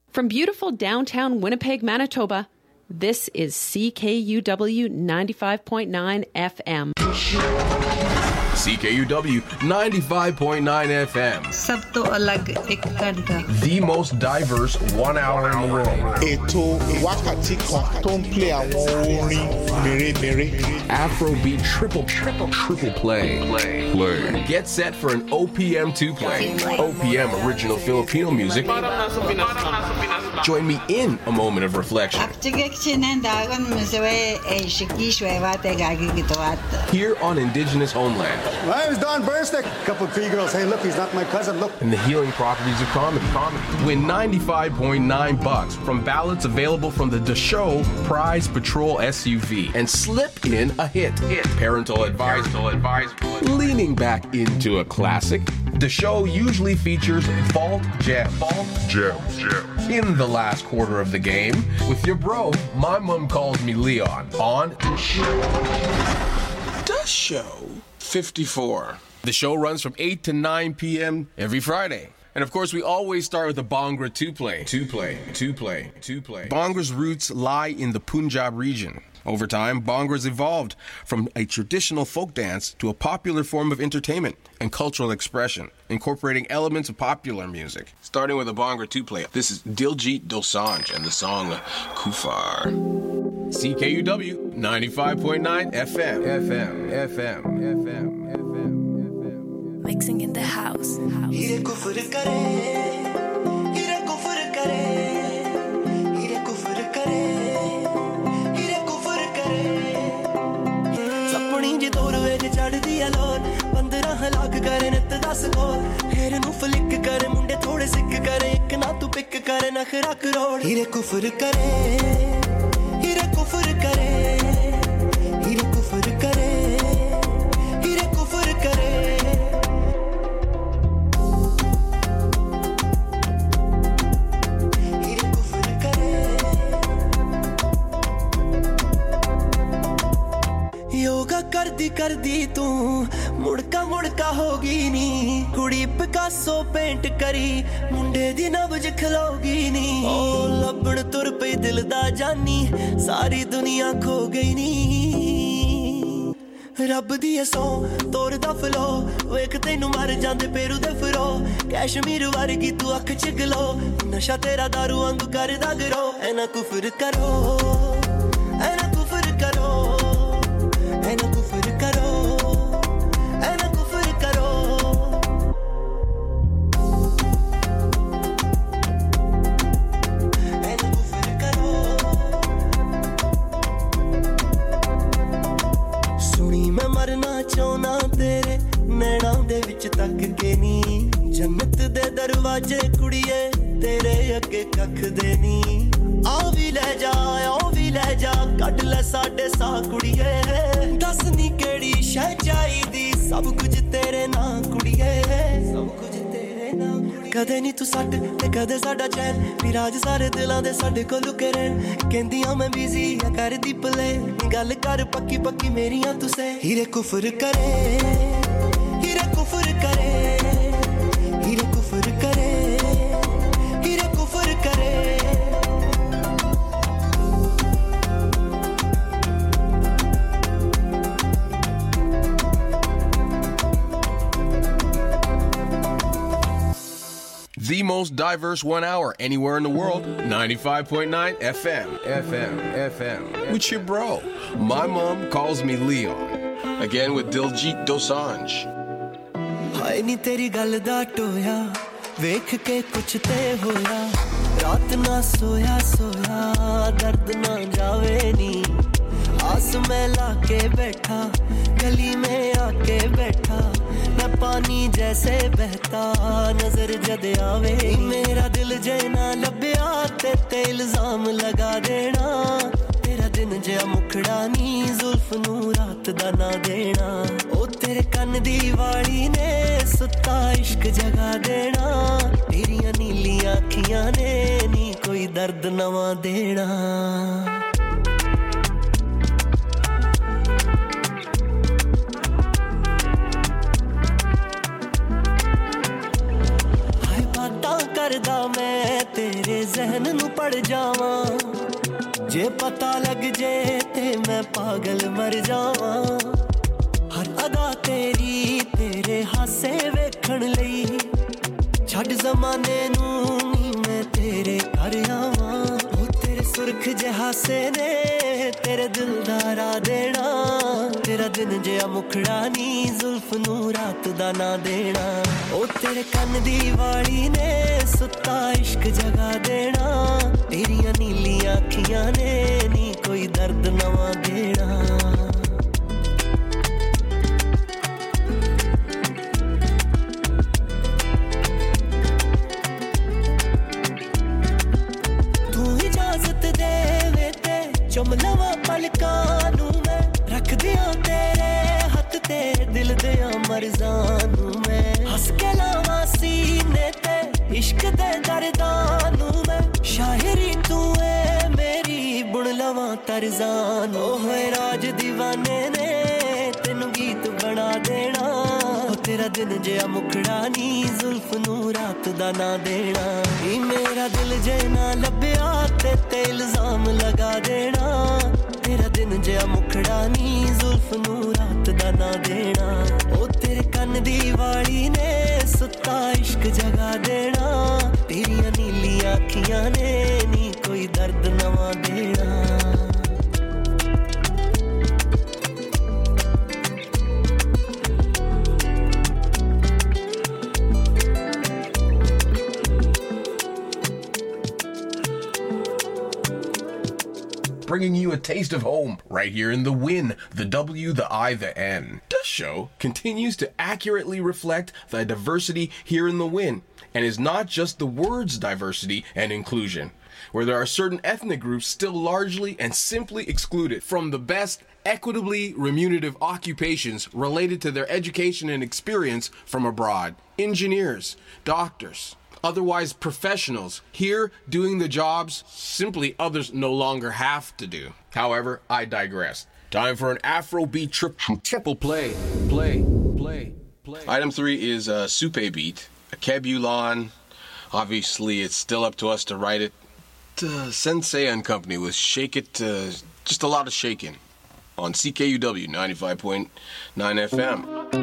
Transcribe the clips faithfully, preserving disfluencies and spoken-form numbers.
From beautiful downtown Winnipeg, Manitoba, this is C K U W ninety-five point nine F M. C K U W ninety-five point nine F M. Sab to alag ek ghanta. The most diverse one hour in the world. Ètò wákàtí kan tó ń play àwọn orin mèremère. Afrobeat triple triple triple play. Play. Play. Get set for an O P M two play. O P M original Filipino music. Join me in a moment of reflection. Here on Indigenous Homeland. My name's Don Bernstick. A couple of Cree girls. Hey, look, he's not my cousin. Look. And the healing properties of comedy. comedy. Win ninety-five point nine bucks from ballots available from the Dashow Prize Patrol S U V. And slip in a hit. Hit. Parental advice. Parental advice. Leaning back into a classic. The show usually features Vault Jam. Vault Jam. Jam. In the last quarter of the game with your bro, My Mom Calls Me Leon, on The Show. The Show fifty-four. The show runs from eight to nine p.m. every Friday. And of course, we always start with the Bhangra two-play. Two-play, two-play, two-play. Bhangra's roots lie in the Punjab region. Over time, Bhangra's evolved from a traditional folk dance to a popular form of entertainment and cultural expression, incorporating elements of popular music. Starting with a Bhangra two-play, this is Diljit Dosanjh and the song Kufar. C K U W ninety-five point nine F M. F M, F M, F M, F M. Mixing in the house. house. ਹਲਾਕ ਕਰੇ ਨਿਤ ਦਸ ਕੋਲ ਫੇਰ ਨੂੰ ਫਲਿੱਕ ਕਰੇ ਮੁੰਡੇ ਥੋੜੇ ਸਿੱਕ ਕਰੇ ਇੱਕ ਨਾ ਤੂੰ ਪਿੱਕ ਕਰੇ ਨਖਰਾ ਕਰੋੜ ਹੀਰੇ ਕੁਫਰ ਕਰੇ ਹੀਰੇ ਕੁਫਰ ਕਰੇ ਹੀਰੇ ਕੁਫਰ ਕਰੇ ਹੀਰੇ ਕੁਫਰ ਕਰੇ ਹੀਰੇ ਕੁਫਰ ਕਰੇ ਯੋਗਾ ਕਰਦੀ ਕਰਦੀ ਤੂੰ ਮੁੜਕਾ ਮੁੜਕਾ ਹੋਗੀ ਨੀ ਕੁੜੀ ਪਿਕਾਸੋ ਪੇਂਟ ਕਰੀ ਮੁੰਡੇ ਦੀ ਨਬਜ ਖਲੋਗੀ ਨੀ ਓ ਲੱਭਣ ਤੁਰ ਪਈ ਦਿਲ ਦਾ ਜਾਨੀ ਸਾਰੀ ਦੁਨੀਆ ਖੋ ਗਈ ਨੀ ਰੱਬ ਦੀ ਐਸੋ ਤੋਰ ਦਾ ਫਲੋ ਵੇਖ ਤੈਨੂੰ ਮਰ ਜਾਂਦੇ ਪੇਰੂ ਦੇ ਫਰੋ ਕੈਸ਼ਮੀਰ ਵਰਗੀ ਤੂੰ ਅੱਖ ਚ ਗਲੋ ਨਸ਼ਾ ਤੇਰਾ ਦਾਰੂ ਵਾਂਗੂ ਕਰਦਾ ਗਰੋ ਐਨਾ ਕੁਫਰ ਕਰੋ ਐਨਾ ਕੁਫਰ ਕਰੋ ਐਨਾ ਕੁਫਰ ਕਰੋ ਚੋਨਾ ਤੇਰੇ ਨੈਣਾਂ ਦੇ ਵਿੱਚ ਤੱਕ ਕੇ ਨੀ ਜੰਨਤ ਦੇ ਦਰਵਾਜ਼ੇ ਕੁੜੀਏ ਤੇਰੇ ਅੱਗੇ ਕੱਖ ਦੇ ਨੀ ਆ ਵੀ ਲੈ ਜਾ ਆ ਵੀ ਲੈ ਜਾ ਕੱਢ ਲੈ ਸਾਡੇ ਸਾਹ ਕੁੜੀਏ ਦੱਸ ਨੀ ਕਿਹੜੀ ਸ਼ੈ ਚਾਹੀਦੀ ਸਭ ਕੁਝ ਤੇਰੇ ਨਾਂ ਕੁੜੀਏ ਸਭ ਕੁਝ ਤੇਰੇ ਨਾਂ ਕਦੇ ਨੀ ਤੂੰ ਛੱਡ ਤੇ ਕਦੇ ਸਾਡਾ ਚੈਨ ਵਿਰਾਜ ਸਾਰੇ ਦਿਲਾਂ ਦੇ ਸਾਡੇ ਕੋਲ ਲੁਕੇ ਰਹਿਣ ਕਹਿੰਦੀਆਂ ਮੈਂ ਬਿਜ਼ੀ ਆ ਕਰਦੀ ਪਲੇ ਗੱਲ ਕਰ ਪੱਕੀ ਪੱਕੀ ਮੇਰੀਆਂ ਤੂੰ ਸੇ ਹੀਰੇ ਕੁਫਰ ਕਰੇ ਹੀਰੇ ਕੁਫਰ ਕਰੇ ਹੀਰੇ ਕੁਫਰ ਕਰੇ ਹੀਰੇ ਕੁਫਰ ਕਰੇ The most diverse one hour anywhere in the world, ninety-five point nine F M, F M, F M. With your bro, My Mom Calls Me Leon. Again with Diljit Dosanjh. ਹਾਏ ਨੀ ਤੇਰੀ ਗੱਲ ਦਾ ਟੋਇਆ ਵੇਖ ਕੇ ਕੁਛ ਤੇ ਹੋਇਆ ਰਾਤ ਨਾ ਸੋਇਆ ਸੋਇਆ ਦਰਦ ਨਾ ਜਾਵੇ ਨੀ ਆਸ ਮੈਂ ਲਾ ਕੇ ਬੈਠਾ गली में आके बैठा मैं पानी जैसे बहता नजर जद आवे मेरा दिल जे ना लभया ते ते इल्जाम लगा देना तेरा दिन जिया मुखड़ा नी जुल्फ नू रात दा ना देना ओ तेरे कन दी वाली ने सुता इश्क जगा देना तेरियां नीलियां अखियां ने नी कोई दर्द नवा देना करदा मैं तेरे जहन नू पड़ जावां जे पता लग जे ते मैं पागल मर जावां हर अदा तेरी तेरे हासे वेखण लई छड़ ज़माने नू नी मैं तेरे घर आवां ओ तेरे सुरख जे हासे ने तेरे दिल दा रा देना तेरा दिन जिया मुखड़ा नी जुल्फ नू रात दा ना देना ओ तेरे कन दी वाली ने सुता इश्क जगा देना तेरियां नीलियां अखियां ने नी कोई दर्द नवा देना तू इजाजत दे वे ते चुम लवा पलकां नू मैं रख दिया तेरे हथ ते दिल दिया मरजानू मैं हंस के लावा सीने ते इश्क दे दर्दानू मैं शायरी तू है मेरी बुन लवा तरजानू है राज दीवाने ने तेनू गीत बना देना तेरा दिन जिया मुखड़ा नी जुल्फ नू रात दा ना देना ई मेरा दिल जे ना लभया ते ते इल्जाम लगा देना तेरा दिन जिया मुखड़ा नी जुल्फ नू रात दा ना देना ओ तेरे कन दी वाली ने सुता इश्क जगा देना तेरियां नीलियां अखियां ने नी कोई दर्द नवा देना Bringing you a taste of home right here in the Win, the W, the I, the N. This show continues to accurately reflect the diversity here in the Win, and is not just the words diversity and inclusion, where there are certain ethnic groups still largely and simply excluded from the best equitably remunerative occupations related to their education and experience from abroad. Engineers, doctors, otherwise professionals here doing the jobs simply others no longer have to do. However, I digress. Time for an Afrobeat tri- triple play. Play, play, play. Item three is a Supe beat, a Kebulon. Obviously, it's still up to us to write it. Uh, Sensei and Company with Shake It, uh, just a lot of shaking on C K U W ninety-five point nine F M.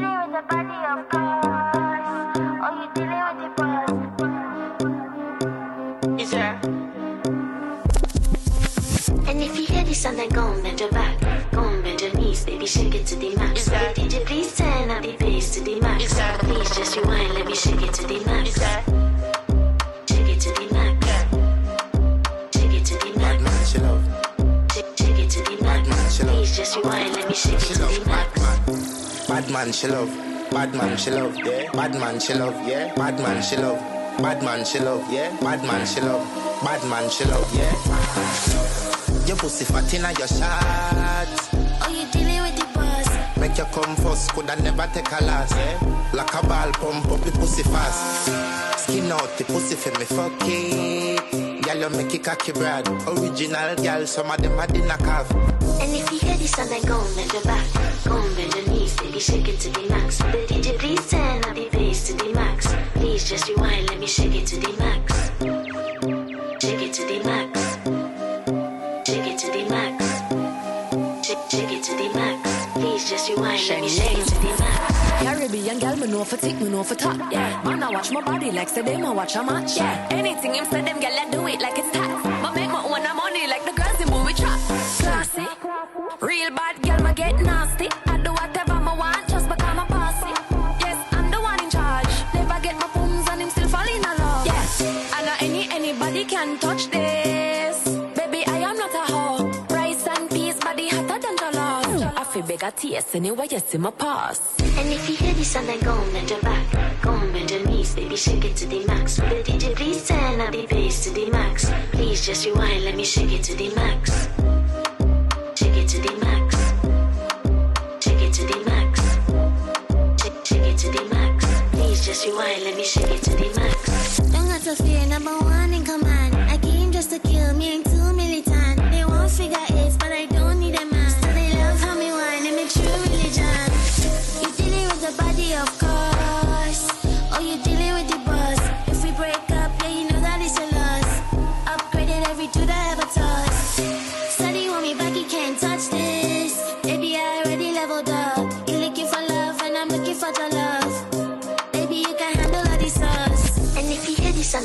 And if you hear this song, then go and bend your back. Go and bend your knees, baby, shake it to the max. Is that? D J, please turn up the bass to the max. Is that? Please just rewind, let me shake it to the max. Is that? Shake it to the max. Shake it to the max. Bad man, she love. Shake, shake it to the max. Man, she love. Please just rewind, let me shake it she to love. The max. Bad man, she love. Bad man, she love. Yeah. Bad man, she love. Yeah. Bad man, she love. Bad man, she love. Yeah. Bad man, she love. Bad man, she love. Yeah. Your pussy fat inna your shot. Oh, you dealing with the boss? Make you come first, coulda never take a loss. Yeah. Like a ball, pump up the pussy fast. Skin out the pussy for me fuck it. Girl, you make it cocky brad. Original girl, some of them are the knockoff. And if you hear this song, then go and bend your back. Go and bend your knees, baby, shake it to the max. The D J, please turn up the bass to the max. Please just rewind, let me shake it to the max. Shake it to the max. Shake it to the max. Shake, shake it to the max. Please just rewind, let me shake it to the max. Caribbean girl, me know for tick, me know for top. Yeah, man, I watch my body like say them, I watch a match. Yeah, anything him say them, girl, I do it like it's tax. But make my own money like the girls in movie trap. Classy, real bad girl, me get nasty. I do whatever I want, just become a bossy. Yes, I'm the one in charge. Never get my booms and him still fall in love. Yes, I know any anybody can touch this. Baby, I am not a hoe. Rice and peas, body hotter than jollof. I feel bigger taste anyway, you see my pass. And if you hear this song, then go and bend your back. Go and bend your knees, baby, shake it to the max. The D J, please turn up the bass to the max. Please just rewind, let me shake it to the max. Shake it to the max. Shake it to the max. Shake, shake it to the max. Please just rewind, let me shake it to the max. Don't got to fear, number one in command. I came just to kill me, ain't too militant. They won't figure eight, but I don't need a man. So they love how me whine and make true religion. You dealing with the body, of course. Oh, you dealing with the boss. If we break up, yeah, you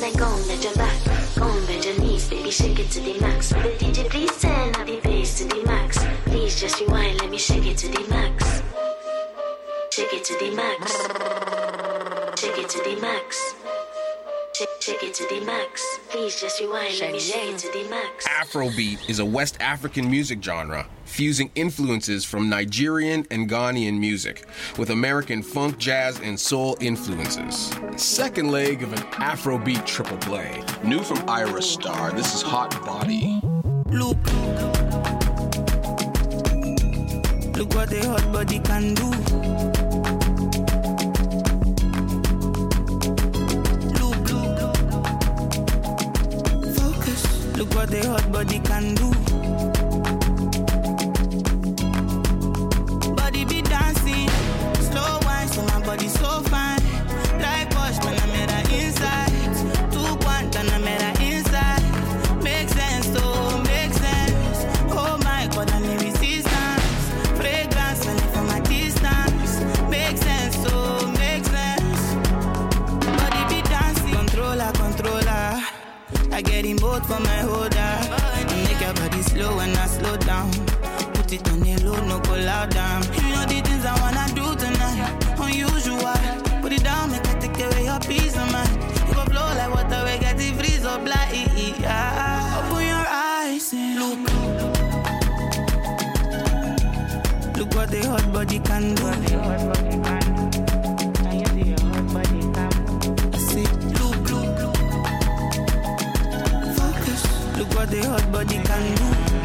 then go and bend your back. Go and bend your knees, baby, shake it to the max. Will the D J please turn up the bass to the max? Please just rewind, let me shake it to the max. Shake it to the max. Shake it to the max. Shake, shake it to the max. Please just rewind, let me shake it to the max. Afrobeat is a West African music genre fusing influences from Nigerian and Ghanaian music with American funk, jazz, and soul influences. Second leg of an Afrobeat triple play. New from Ira Star, this is Hot Body. Look, look what the hot body can do. Look, focus. Look what the hot body can do. Body be dancing, slow wine, so my body so fine. Like push, when I'm at her inside. Two quant, and I'm at her inside. Make sense, oh, make sense. Oh my God, I need resistance. Fragrance, and from a distance. Make sense, oh, make sense. Body be dancing, controller, controller. I get in both for my holder. Make your body slow when I slow down. Put it on the low, no go loud down. You know the things I wanna do tonight. Unusual. Put it down, make I take away your peace of mind. You go flow like water, we get it freeze up like yeah. Open your eyes and look. Look what the hot body can do. What the hot body can do. Can you see your hot body can do? I say, look, look, look. Focus. Look what the hot body can do.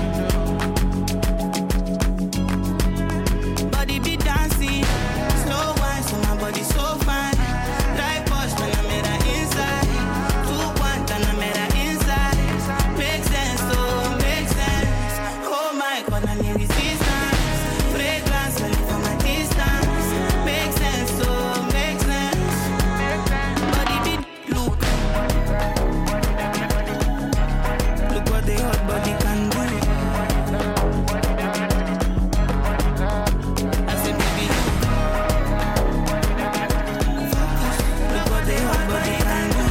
Body be dancing, slow wine, so my body so fine. Like push, when I'm at her inside. Two quant, and I'm at her inside. Make sense, oh, make sense. Oh my God, I need resistance. Fragrance, when from a distance. Make sense, oh, make sense. Body be look. Look what the hot body can do. I said, baby, look. Focus. Look what the hot body can do.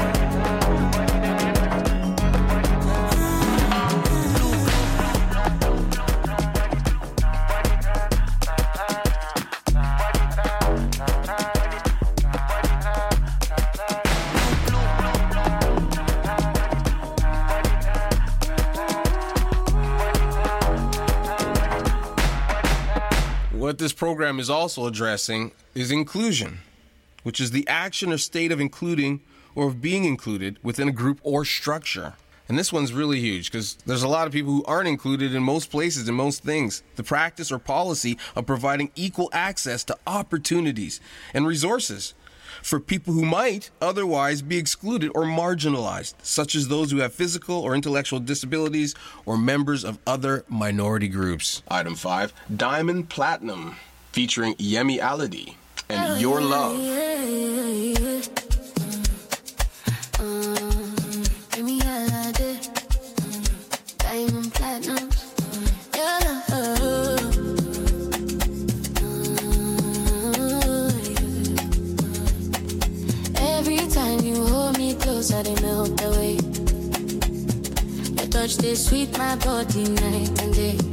What this program is also addressing is inclusion, which is the action or state of including or of being included within a group or structure. And this one's really huge because there's a lot of people who aren't included in most places, in most things. The practice or policy of providing equal access to opportunities and resources for people who might otherwise be excluded or marginalized, such as those who have physical or intellectual disabilities or members of other minority groups. Item five, Diamond Platinum, featuring Yemi Alade and Your Love. Yemi Alade, Diamond Platinum, Your Love. Every time you hold me close, I melt away. Your touch, they sweet my body night and day.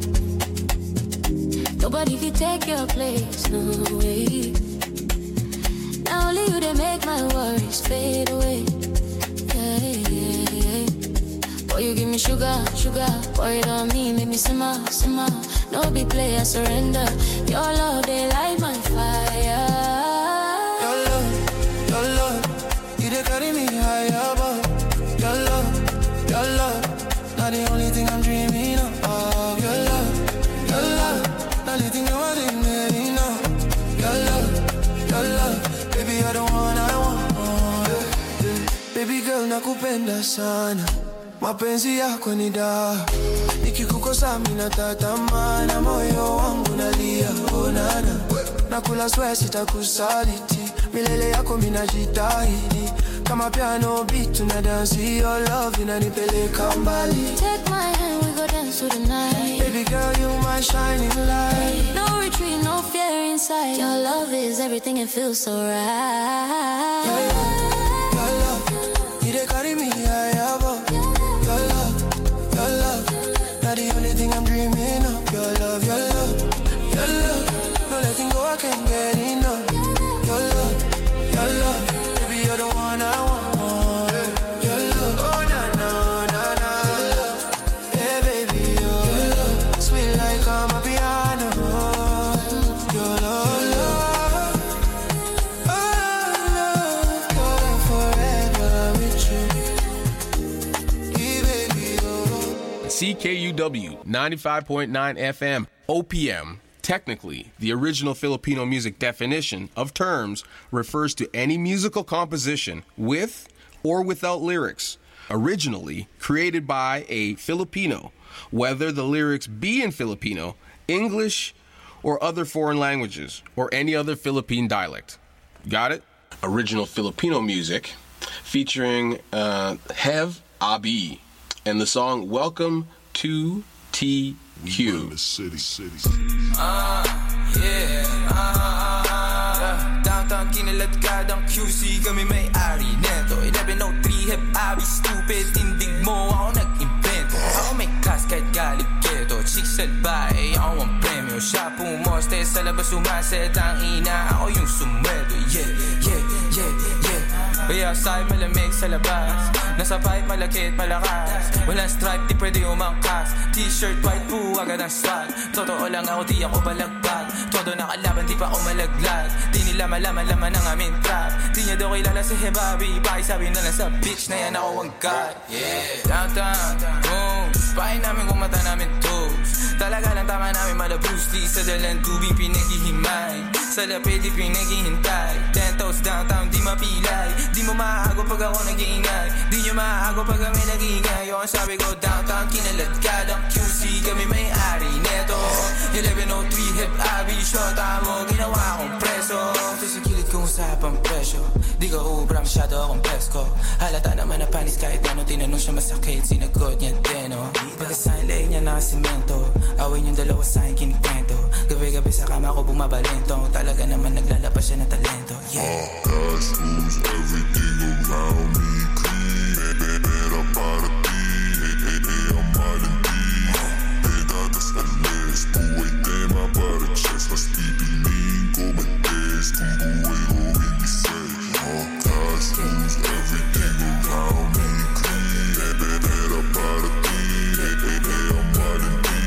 Nobody can take your place, no way. Now only you, they make my worries fade away. Yeah, yeah, yeah. Boy, you give me sugar, sugar. Pour it on me, make me simmer, simmer. No big play, I surrender. Your love, they light my fire. Your love, your love. You they carry me high above. Your love, your love. Not the only thing I'm dreaming of. Oh, your love, your love. Not the thing I want in there, you know. Your love, your love. Baby, you're the one I want. Oh, yeah, yeah. Baby girl, nakupenda sana. Mapenzi yako ni dawa. Nikikukosa mimi natatamana, moyo wangu nalia. Oh, nana. Nakula sweat sitakusaliti. Milele yako mimi najitahidi. Kama piano beat tuna dance, your love inanipeleka mbali. Take my hand, we go dance through the night. Baby girl, you my shining light. No retreat, no fear inside. Your love is everything, it feels so right. Your love, your love. You the C K U W ninety-five point nine F M, O P M. Technically, the original Filipino music definition of terms refers to any musical composition with or without lyrics, originally created by a Filipino, whether the lyrics be in Filipino, English, or other foreign languages, or any other Philippine dialect. Got it? Original Filipino music featuring uh, Hev Abi and the song Welcome to T Q. City, city. Ah, yeah, ah, downtown kinaladkadang Q C, kami may-ari neto. eleven oh three Hep Abi, stupid, tindig mo, ako nag-invento. Ako may class kahit galing keto, chicks at bae, ako ang premyo. Siya pumoste sa labas, umaset ang ina, ako yung sumweldo. Yeah, yeah, yeah, yeah. Way outside, malamig sa labas. Nasa pipe, malaki at malakas. Walang stripe, di pwede umangkas. T-shirt, white po, agad ang swag. Totoo lang ako, di ako balagbag. Todo nakalaban, di pa ako malaglag. Di nila malaman-laman ang aming trap. Di niya daw kilala si Hebabi. Pakisabi na lang sa bitch na yan ako ang god. Yeah, downtown, boom. Pahin namin kung mata namin toes. Talaga lang tama namin mala Bruce Lee. Sa dalang tubig pinaghihimay. Sa lapid di pinaghihintay. Ten toes downtown, di mapilay. Di mo maago pag ako nag-iingay. Di nyo maago pag kami nag-iingay. Yung sabi ko downtown, kinaladkadang Q C, kami may-ari neto. eleven oh three Hep Abi, shota mo, ginawa kong preso. Ito sa gilid kong usapang presyo. Di ka ubra, masyado akong presko. Halata naman na panis kahit ano, tinanong siya masakit, sinagot niya deno. Pagkasahin lay niya na simento, awin yung dalawa sa akin kinikwento. Gabi-gabi sa kama ko bumabalento, talaga naman naglalabas siya ng talento. Yeah. Cash rules everything around me, clean. Pera para ti, eh, eh, ang malandi. Pedadas alis, buhay tema para chest. Mas pipiliin ko mag-test kung buhay ko hindi safe. Cash rules everything around me, clean. Pera para ti, eh, eh, eh, ang malandi.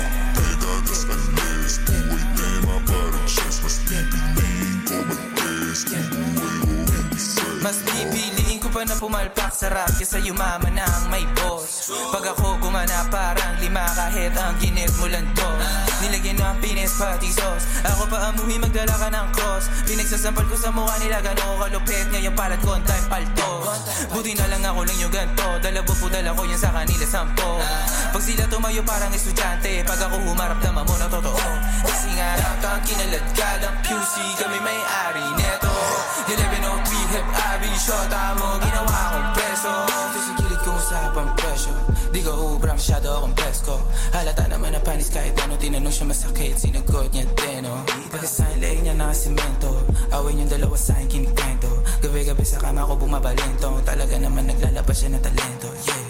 Pedadas alis, buhay tema para chest. Mas pipiliin ko mag-test kung buhay ko hindi safe. Mas pipiliin ko pa na pumalpak sa rap kesa yumaman na ang may boss. Pag ako gumana parang lima kahit ang ginip mo lang to. Nilagyan ng pines pati sauce. Ako pa amuhi magdala ka ng cross. Pinagsasampal ko sa mukha nila gano'n kalupit. Ngayon palat ko ang time paltos. Buti na lang ako lang yung ganto. Dalabo po dala ko yan sa kanila sampo. Pag sila tumayo parang estudyante, pag ako humarap naman mo na totoo. Kasi nga downtown kinaladkadang Q C, kami may-ari neto. eleven oh three Hep Abi, shota mo, ginawa kong preso. Ito sa gilid kong usapang presyo. Di ka ubra, masyado akong presko. Halata naman na panis kahit ano, tinanong siya masakit, sinagot niya deno. Pagkasahin lay niya na simento, awin yung dalawa sa akin kinikwento. Gabi-gabi sa kama ko bumabalento, talaga naman naglalabas siya ng talento. Yeah.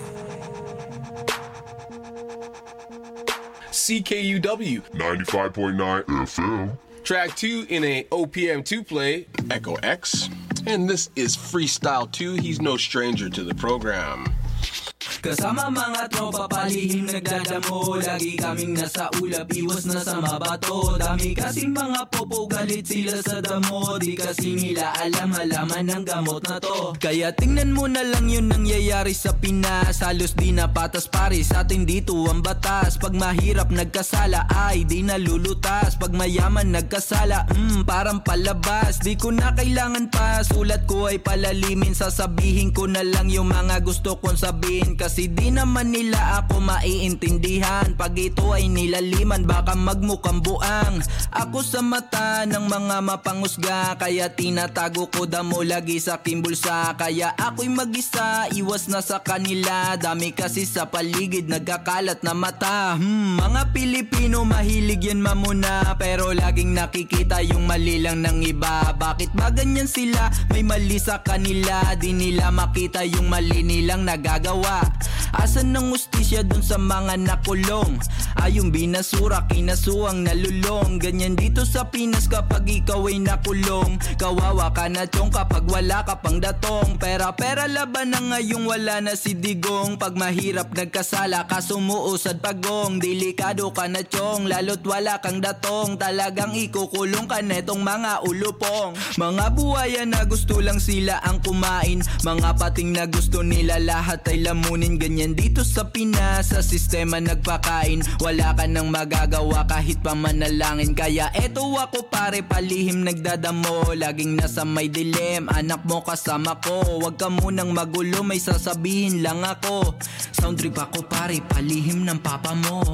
C K U W ninety-five point nine F M. Track two in a O P M two play, Echo X. And this is Freestyle two. He's no stranger to the program. Kasama mga tropa palihim nagdadamo. Lagi kaming nasa ulap, iwas na sa mabato. Dami kasing mga popo, galit sila sa damo. Di kasi nila alam halaman ng gamot na to. Kaya tingnan mo na lang yun nangyayari sa Pinas. Halos di na patas pare sa atin dito ang batas. Pag mahirap nagkasala ay di nalulutas. Pag mayaman nagkasala, mm, parang palabas. Di ko na kailangan pa, sulat ko ay palalimin. Sasabihin ko na lang yung mga gusto kong sabihin. Kasi di naman nila ako maiintindihan. Pag ito ay nilaliman, baka magmukhang buang. Ako sa mata ng mga mapangusga, kaya tinatago ko damo lagi sa aking bulsa. Kaya ako'y mag-isa, iwas na sa kanila. Dami kasi sa paligid, nagkakalat na mata. hmm, Mga Pilipino mahilig yan mamuna, pero laging nakikita yung mali lang ng iba. Bakit ba ganyan sila? May mali sa kanila, di nila makita yung mali nilang nagagawa. Asan ng ustisya dun sa mga nakulong? Ayong binasura, kinasuang nalulong. Ganyan dito sa Pinas kapag ikaw ay nakulong. Kawawa ka na chong kapag wala ka pang datong. Pera-pera laban na ngayong wala na si Digong. Pag mahirap nagkasala ka sumuusad pagong. Delikado ka na chong, lalo't wala kang datong. Talagang ikukulong ka netong mga ulupong. Mga buhaya na gusto lang sila ang kumain. Mga pating na gusto nila lahat ay lamunin. namin ganyan dito sa Pinas. Sa sistema nagpakain, wala ka nang magagawa kahit pa manalangin. Kaya eto ako pare, palihim nagdadamo, laging nasa may dilem, anak mo kasama ko. Wag ka munang magulo, may sasabihin lang ako. Sound trip ako pare, palihim ng papa mo.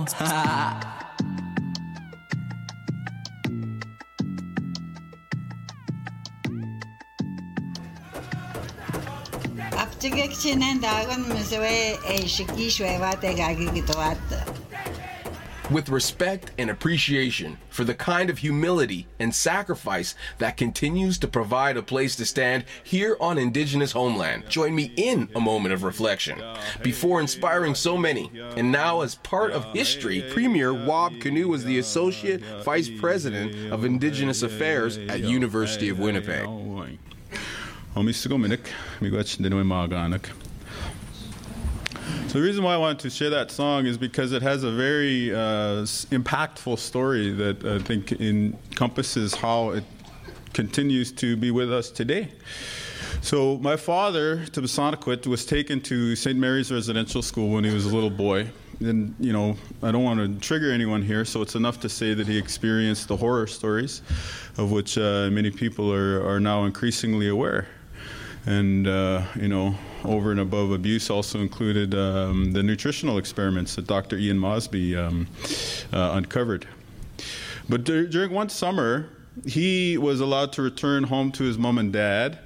With respect and appreciation for the kind of humility and sacrifice that continues to provide a place to stand here on Indigenous homeland, join me in a moment of reflection. Before inspiring so many, and now as part of history, Premier Wab Kinew was the Associate Vice President of Indigenous Affairs at University of Winnipeg. So the reason why I wanted to share that song is because it has a very uh, impactful story that I think encompasses how it continues to be with us today. So my father, Tibisanakwit, was taken to Saint Mary's Residential School when he was a little boy. And, you know, I don't want to trigger anyone here, so it's enough to say that he experienced the horror stories of which uh, many people are, are now increasingly aware. And, uh, you know, over and above abuse also included um, the nutritional experiments that Doctor Ian Mosby um, uh, uncovered. But dur- during one summer, he was allowed to return home to his mom and dad,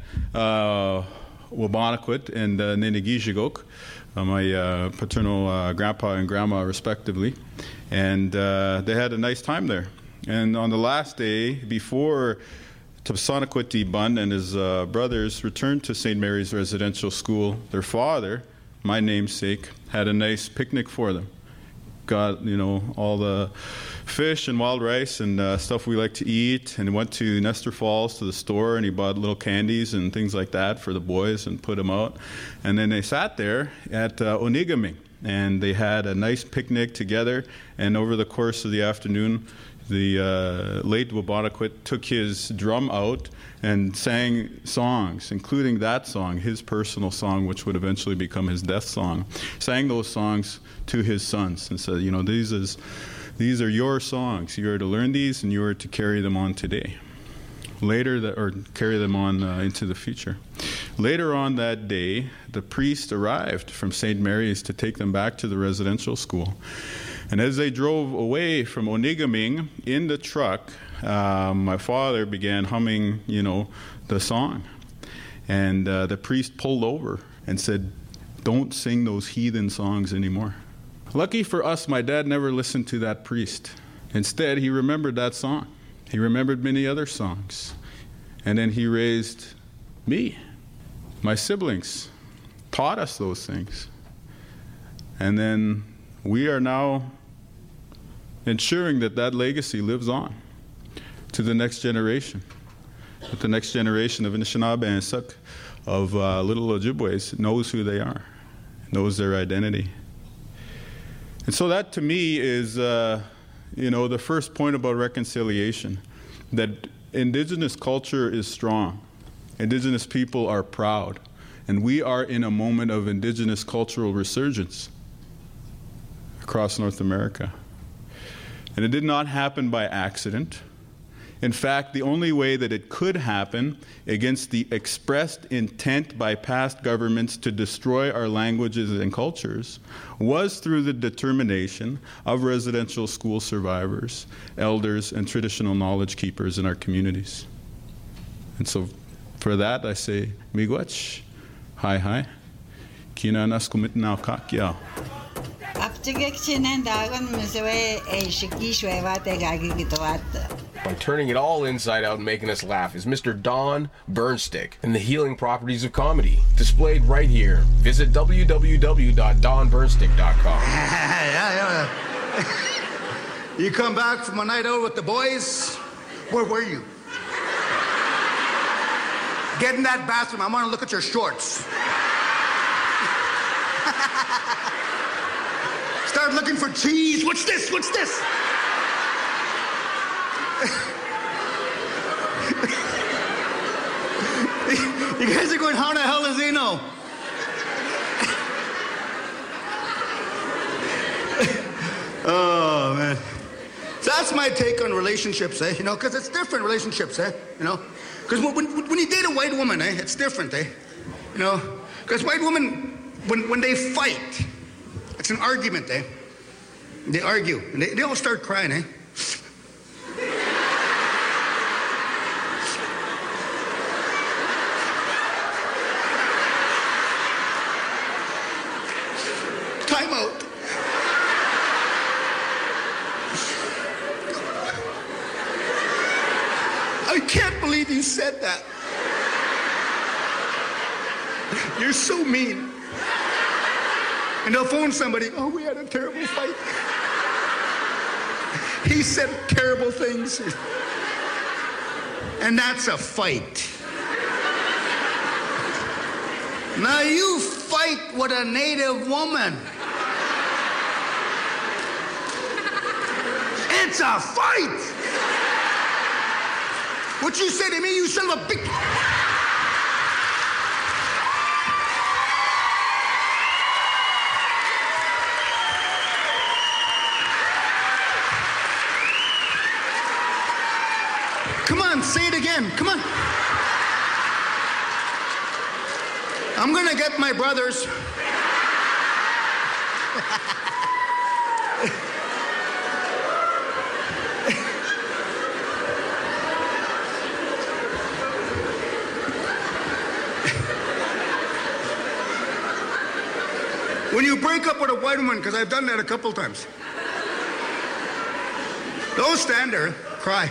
uh, Wabanakwit and uh, Ninigijigok, uh, my uh, paternal uh, grandpa and grandma respectively. And uh, they had a nice time there. And on the last day, before Tibisanakwit Bun and his uh, brothers returned to Saint Mary's Residential School, their father, my namesake, had a nice picnic for them. Got, you know, all the fish and wild rice and uh, stuff we like to eat, and went to Nestor Falls to the store, and he bought little candies and things like that for the boys and put them out. And then they sat there at uh, Onigaming, and they had a nice picnic together, and over the course of the afternoon, the uh, late Wabanakwit took his drum out and sang songs, including that song, his personal song, which would eventually become his death song. Sang those songs to his sons and said, you know, these is these are your songs. You are to learn these and you are to carry them on today. Later, that, or carry them on uh, into the future. Later on that day, the priest arrived from Saint Mary's to take them back to the residential school. And as they drove away from Onigaming in the truck, um, my father began humming, you know, the song. And uh, the priest pulled over and said, "Don't sing those heathen songs anymore." Lucky for us, my dad never listened to that priest. Instead, he remembered that song. He remembered many other songs. And then he raised me, my siblings, taught us those things. And then we are now ensuring that that legacy lives on to the next generation. That the next generation of Anishinaabe and Suk, of uh, Little Ojibways, knows who they are, knows their identity. And so that to me is, uh, you know, the first point about reconciliation, that Indigenous culture is strong. Indigenous people are proud. And we are in a moment of Indigenous cultural resurgence across North America. And it did not happen by accident. In fact, the only way that it could happen against the expressed intent by past governments to destroy our languages and cultures was through the determination of residential school survivors, elders, and traditional knowledge keepers in our communities. And so for that, I say, miigwech, hi hi, kina naskumit na kakyao. By turning it all inside out and making us laugh is Mister Don Burnstick and the healing properties of comedy, displayed right here. Visit w w w dot don burnstick dot com. Yeah, yeah. You come back from a night out with the boys? Where were you? Get in that bathroom. I want to look at your shorts. Start looking for cheese. What's this? What's this? You guys are going, how the hell does he know? that's my take on relationships, eh? You know, because it's different relationships, eh? You know, because when, when, when you date a white woman, eh, it's different, eh? You know, because white women, when, when they fight, it's an argument, eh? They argue, and they, they all start crying, eh? Time out. I can't believe you said that. You're so mean. And they'll phone somebody, oh, we had a terrible fight. He said terrible things. And that's a fight. Now you fight with a native woman. It's a fight. What you say to me, you son of a big... Come on, say it again. Come on. I'm gonna get my brothers. When you break up with a white woman, because I've done that a couple times, don't stand there, cry.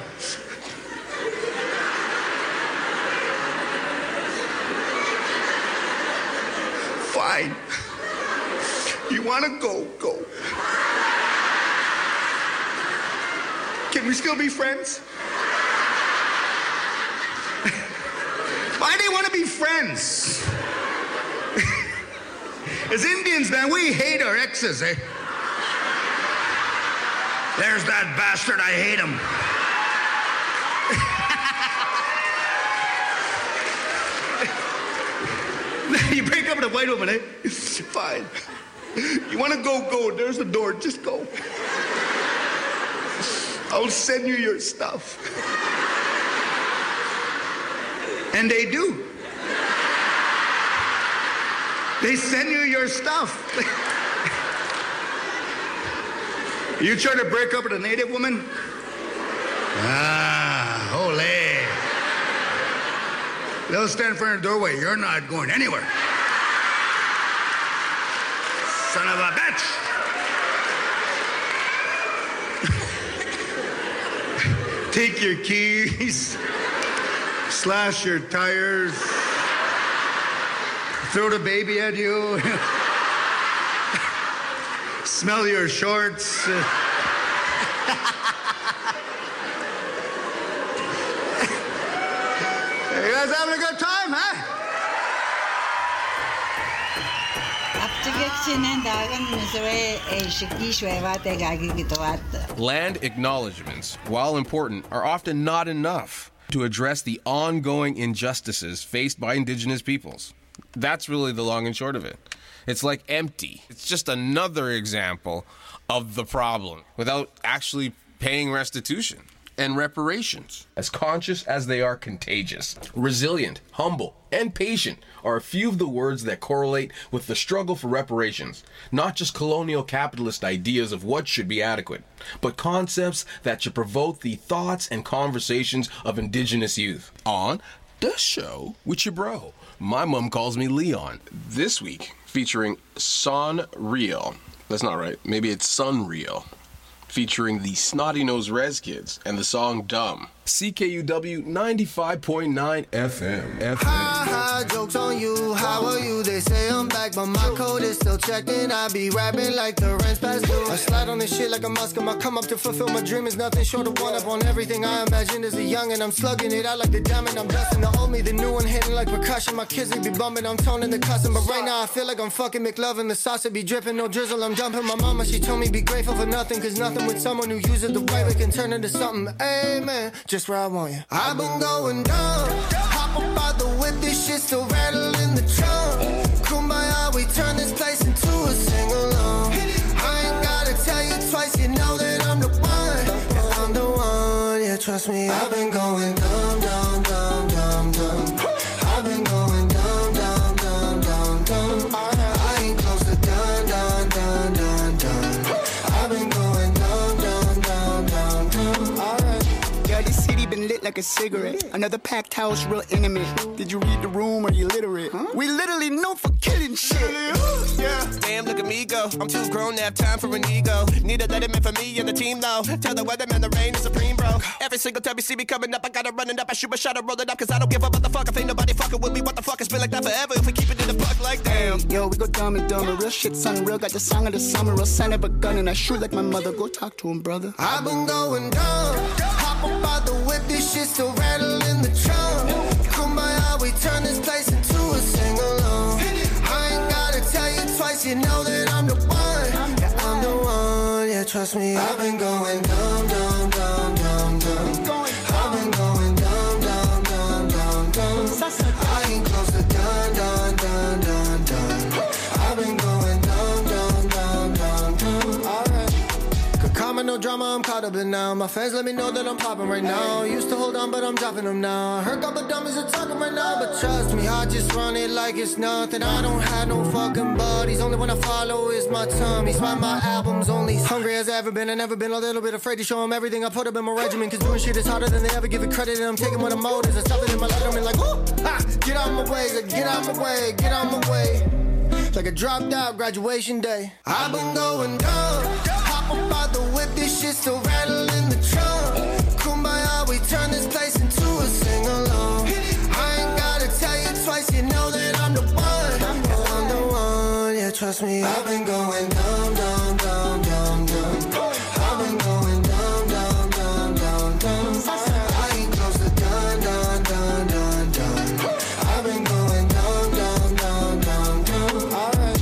Fine. You want to go, go. Can we still be friends? Why do you want to be friends? As Indians, man, we hate our exes, eh? There's that bastard, I hate him. You break up with a white woman, eh? Fine. You want to go, go. There's the door. Just go. I'll send you your stuff. And they do. They send you your stuff. You try to break up with a native woman? Ah, holy. They'll stand in front of the doorway. You're not going anywhere. Son of a bitch. Take your keys, slash your tires, throw the baby at you, smell your shorts. You guys having a good time, huh? Land acknowledgements, while important, are often not enough to address the ongoing injustices faced by Indigenous peoples. That's really the long and short of it. It's like empty. It's just another example of the problem without actually paying restitution and reparations. As conscious as they are contagious, resilient, humble, and patient are a few of the words that correlate with the struggle for reparations. Not just colonial capitalist ideas of what should be adequate, but concepts that should provoke the thoughts and conversations of Indigenous youth. On the show with your bro, my mom calls me Leon. This week, featuring Son Real. That's not right. Maybe it's Sun Real. Featuring the Snotty Nose Rez Kids and the song Dumb. C K U W ninety-five point nine F M. F M. Ha ha, jokes on you, how are you? They say I'm back, but my code is still checking. I be rapping like the rent's past due. I slide on this shit like a Muslim. I come up to fulfill my dream is nothing short of one up on everything I imagined as a young, and I'm slugging it out like the diamond. I'm dusting the old me, the new one hitting like percussion. My kids, they be bumping, I'm toning the custom. But right now I feel like I'm fucking McLovin. The sauce be dripping, no drizzle, I'm dumping. My mama, she told me be grateful for nothing, cause nothing with someone who uses the right way can turn into something. Amen. Just where I want you. I've been going dumb. Hop up out the whip, this shit still rattling the trunk. Kumbaya, we turn this place into a sing-along. I ain't gotta tell you twice, you know that I'm the one. And I'm trust me, I've been going dumb, dumb, dumb, dumb, dumb. I've been going dumb, dumb, dumb, dumb, dumb. I ain't close to done, done, done, done, done. I've been going dumb, dumb, dumb, dumb, dumb. Alright. Yeah, this city been lit like a cigarette. Another packed house, real intimate. Did you read the room or you literate? Huh? We literally known for killing shit. Yeah. Damn, look at me go. I'm too grown to have time for an ego. Need a letterman for me and the team though. Tell the weatherman the rain is supreme, bro. Every single time you see me coming up, I gotta run it up. I shoot a shot and roll it up, cause I don't give a motherfucker if ain't nobody fucking with me. What the fuck, it's been like that forever if we keep it in the buck like damn. Hey, yo, we go dumb and dumber. Real shit, son, real. Got the song of the summer. Real son of a gun and I shoot like my mother. Go talk to him, brother. I've been going dumb. Hop up out the whip, this shit still rattling the trunk. Kumbaya, we turn this place into a sing-along. I ain't gotta tell you twice, you know that I'm the one. Yeah, I'm the one, yeah, trust me. I've been going dumb, dumb, dumb, dumb, dumb. I've been going dumb, dumb, dumb, dumb, dumb. I ain't close to done, done, done, done, done. I've been going dumb, dumb, dumb, dumb, dumb. Alright. Could comment, no drama, I'm caught up in now. My fans let me know that I'm popping right now. Used to hold on, but I'm dropping them now. I heard couple dummies are talking right now, but trust me, I just run it like it's nothing. I don't have no fucking buddies. Only one I follow is my tummies. Why my album's only hungry as ever been. I never been a little bit afraid to show them everything I put up in my regimen. Cause doing shit is harder than they ever give it credit. And I'm taking what I'm owed is. I stuff it in my letterman like, whoo, ha, get out my way, get out my way, get out my way. Like I dropped out graduation day. I've been going dumb. Hop up out the whip, this shit still rattling the trunk. Kumbaya, we turn this place into a sing-along. I ain't gotta tell you twice, you know that I'm the one. Yeah, I'm the one, yeah, trust me. I've been going dumb, dumb, dumb, dumb, dumb. I've been going dumb, dumb, dumb, dumb, dumb. I ain't close to done, done, done, done, done. I've been going dumb, dumb, dumb, dumb, dumb. Alright.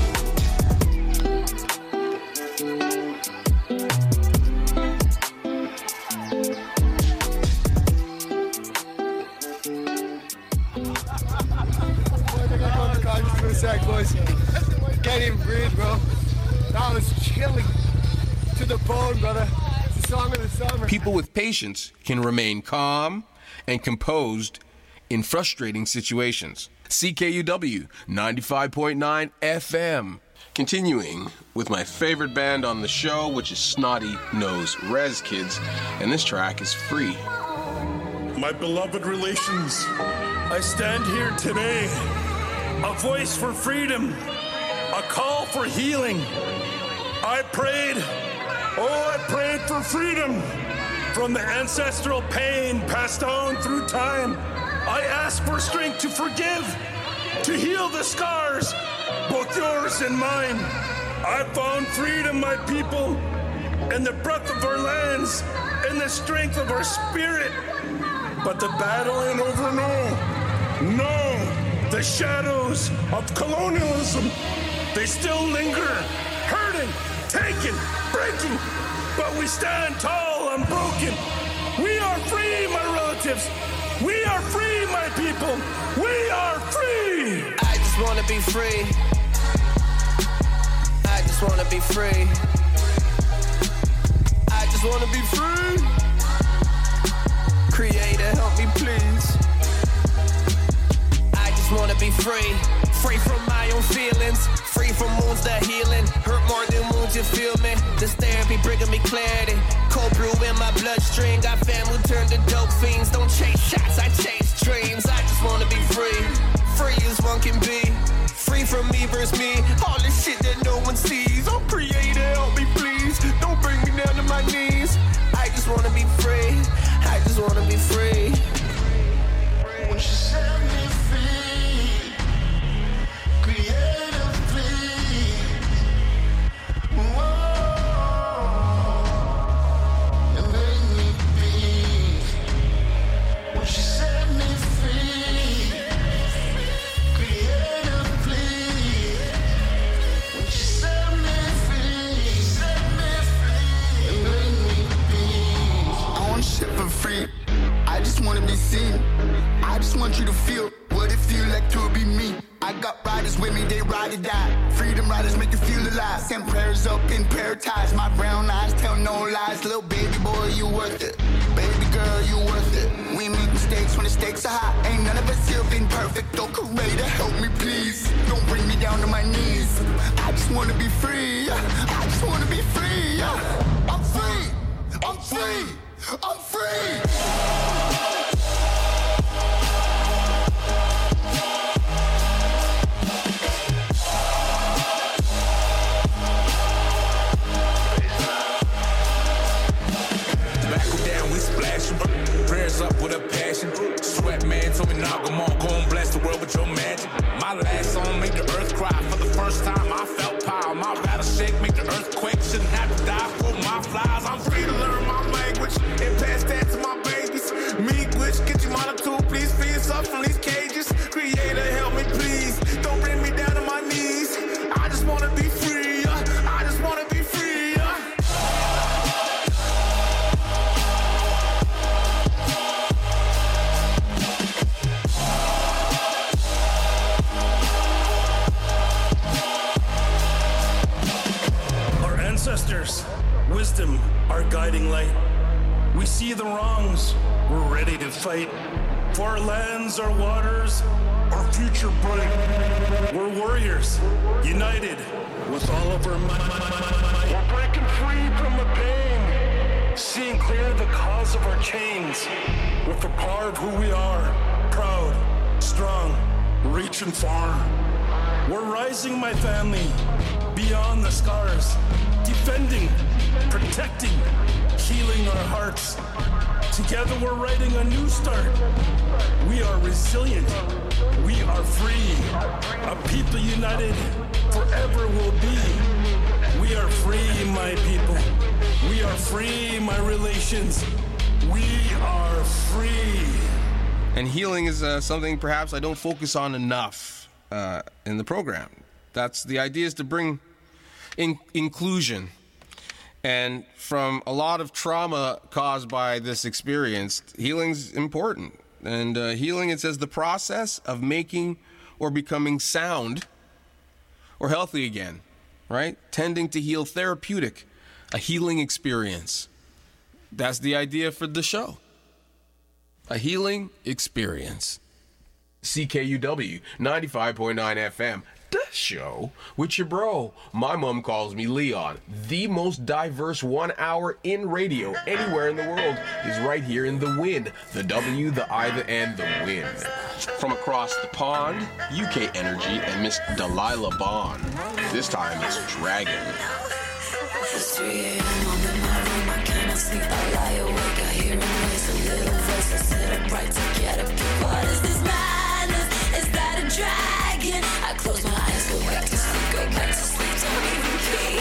For a sec, boys. Can't even breathe, bro. That was chilling to the bone, brother. It's the song of the summer. People with patience can remain calm and composed in frustrating situations. C K U W ninety-five point nine F M. Continuing with my favorite band on the show, which is Snotty Nose Rez Kids, and this track is Free. My beloved relations, I stand here today, a voice for freedom, a call for healing. I prayed, oh, I prayed for freedom from the ancestral pain passed on through time. I asked for strength to forgive, to heal the scars, both yours and mine. I found freedom, my people, in the breath of our lands, in the strength of our spirit. But the battle ain't over, no. No, the shadows of colonialism, they still linger, hurting, taking, breaking. But we stand tall, unbroken. We are free, my relatives. We are free, my people. We are free. I just wanna be free. I just wanna be free. I just wanna be free. Creator, help me please. I just wanna be free. Free from my own feelings. Free from wounds that healing. Hurt more than wounds, you feel me? This therapy bringing me clarity. Cold brew in my bloodstream. Got family turned to dope fiends. Don't chase shots, I chase dreams. I just wanna be free. Free as one can be. Free from me versus me. All this shit that no one sees. Oh, creator, help me please. Don't bring me down to my knees. I just wanna be free. I just wanna be free. When you set me free, creatively, whoa, it made me be. When she set me free, creatively, ride. Freedom riders make you feel alive. Send prayers up in paradise. My brown eyes tell no lies. Little baby boy, you worth it. Baby girl, you worth it. We make mistakes when the stakes are high. Ain't none of us here been perfect. Oh, creator, help me please. Don't bring me down to my knees. I just wanna be free. I just wanna be free. I'm free. I'm free. I'm free. Prayers up with a passion. Sweat man told me, nah, come on, go and bless the world with your magic. My last song made the earth cry. For the first time, I felt power. My rattle shake make the earthquake. Shouldn't have to die for my flies. I'm free to learn my language and pass that to my babies. Me, glitch, get your monitor too. Please free us up from these cages. Creator, help me, please. Don't bring me down to my knees. I just wanna be free. I just wanna be free. Ancestors, wisdom, our guiding light. We see the wrongs, we're ready to fight. For our lands, our waters, our future bright. We're warriors, united with all of our might. We're breaking free from the pain, seeing clear the cause of our chains. With the power of who we are, proud, strong, reaching far. We're rising, my family, beyond the scars. Defending, protecting, healing our hearts. Together we're writing a new start. We are resilient. We are free. A people united forever will be. We are free, my people. We are free, my relations. We are free. And healing is uh, something perhaps I don't focus on enough uh, in the program. That's the idea, is to bring In- inclusion. And from a lot of trauma caused by this experience, healing's important. And uh, healing, it says, the process of making or becoming sound or healthy again, right? Tending to heal, therapeutic, a healing experience. That's the idea for the show. A healing experience. C K U W, ninety-five point nine F M. The show with your bro. My mom calls me Leon. The most diverse one hour in radio anywhere in the world is right here in the Win. The W, the I, the N, the Win. From across the pond, U K Energy and Miss Delilah Bond. This time it's Dragon. It's three a.m. I'm in my room, I cannot sleep, I lie awake, I hear a noise, a little voice, I sit upright to get up. What is this madness? Is that a dragon? I close my eyes, go back to sleep, go back to sleep, don't even peek.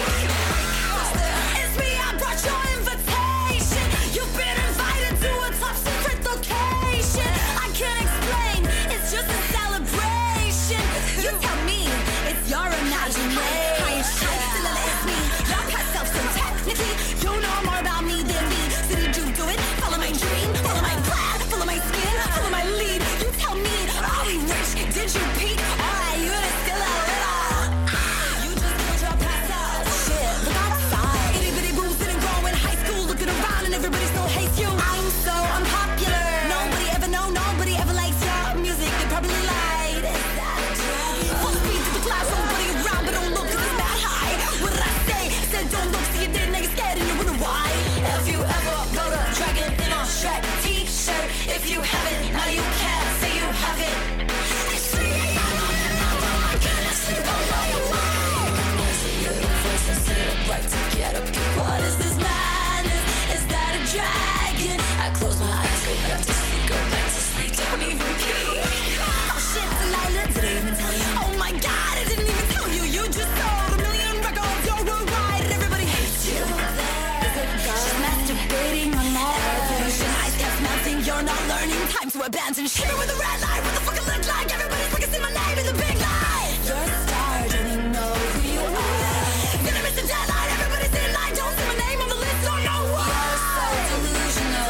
It's me, I brought your invitation. You've been invited to a top secret location. I can't explain, it's just a celebration. You tell me, it's your imagination. It's me, y'all got self, so technically you know more about me than me. So did you do it? Follow my dream, follow my plan, follow my skin, follow my lead. You tell me, are we rich? Did you peak? Alright, you're still a little. You just built your past out. Shit, look outside. Itty bitty boom, sitting growing high school, looking around and everybody still hates you. I'm so unpopular. Nobody ever know, nobody ever likes your music. They probably lied. Full speed to the clouds, nobody around, but don't look 'cause it's that high. What did I say? Said don't look, so you did, niggas scared and you wonder why. If you ever wrote a dragon in a Shrek t-shirt, if you haven't, now you can't say you haven't. It's three a.m. I cannot sleep, I lie awake. There's a little voice that sit upright to get up. What is this madness? Is that a dragon? I close my eyes, go back to sleep, go back to sleep, don't even peek. Oh shit, Delilah, did I even tell you? Oh my god, I didn't even tell you. You just sold a million records, you're worldwide, and everybody hates you. She's masturbating on my evolution. Ice caps melting, you're not learning. Time to abandon. Shit with a red light. What the fuck it look like? Everybody's looking, see my name in the big light. You're a star, don't even know who you are. Gonna miss the deadline. Everybody's in line. Don't see my name on the list, don't know why. You're so delusional.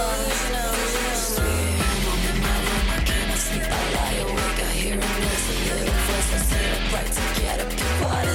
I'm in my room, I cannot sleep, I lie awake, I hear a noise, a little voice, I sit upright to get up. What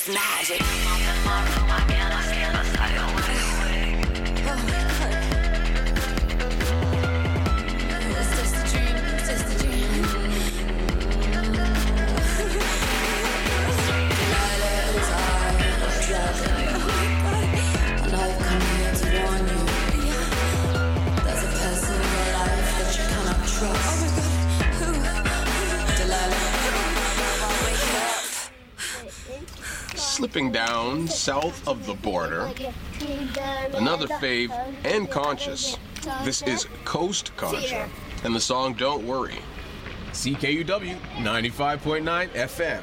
magic. Slipping down south of the border, another fave and conscious. This is Coast Contra, and the song Don't Worry. C K U W ninety-five point nine F M.